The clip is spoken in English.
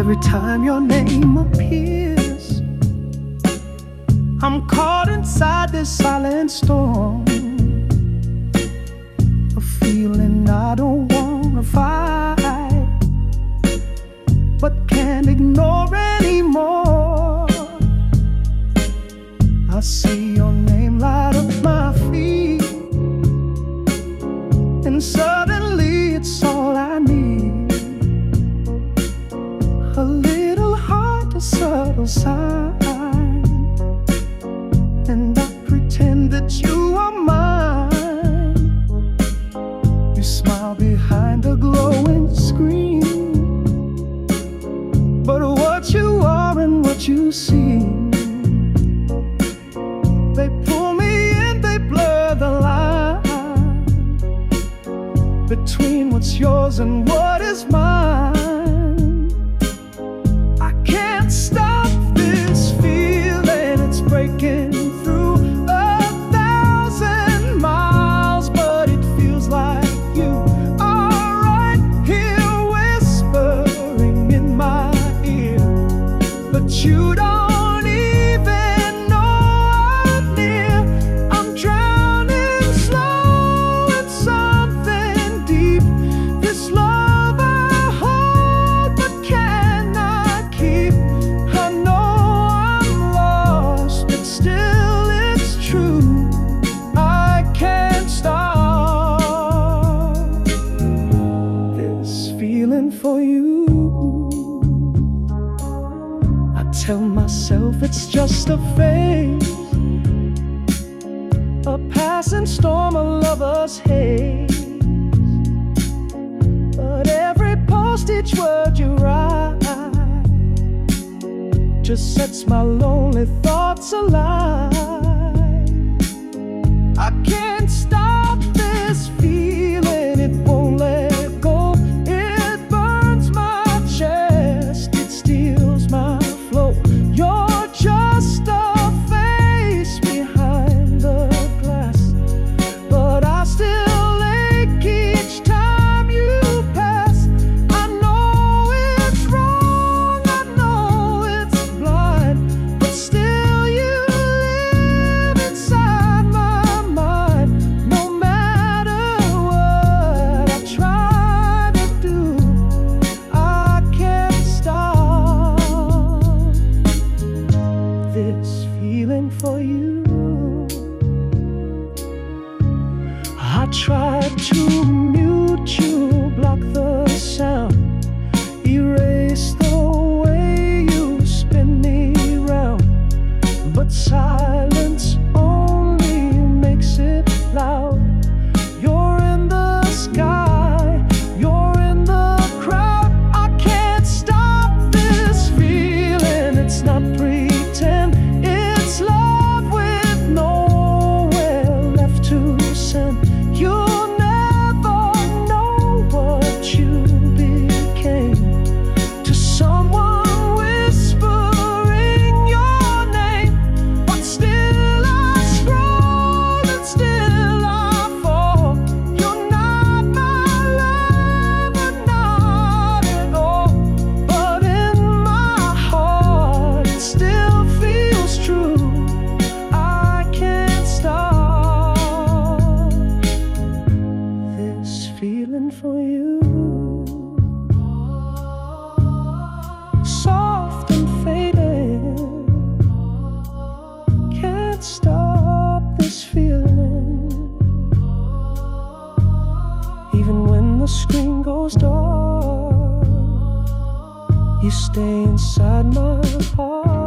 Every time your name appears, I'm caught inside this silent storm, a feeling I don't wanna fight, but can't ignore anymore. I see your name light up my feet, and suddenly it's all I need. A little heart, a subtle sign, and I pretend that you are mine. You smile behind a glowing screen, but what you are and what you see, they pull me in, they blur the line between what's yours and what is mine. I can't stop this feeling, it's breaking through 1,000 miles, but it feels like you are right here whispering in my ear, but you don't even know I'm near. I'm drowning slow in something deep, this love I hold but cannot keep. I know I'm lost, but still it's true, I can't stop this feeling for you. I tell myself it's just a phase, a passing storm, a lover's haze, but every post, each word you write just sets my lonely thoughts alive. I can't stop this feeling, it won't let go. It burns my chest, it steals my flow. You're just a face behind the glass, but I still ache each time you pass. I know it's wrong, I know it's blind, but still you live inside my mind. No matter what I try to do, I can't stop this feeling for you. I tried to mute you, block the sound, erase the way you spin me round, but silence only makes it loud. You're in the sky, you're in the crowd. I can't stop this feeling, it's not pretend, it's love with nowhere left to send. You'll never know what you became to someone whispering your name, but still I scroll and still I fall. You're not my lover, not at all, but in my heart it still feels true. I can't stop this feeling for you. Soft and fading, can't stop this feeling. Even when the screen goes dark, you stay inside my heart.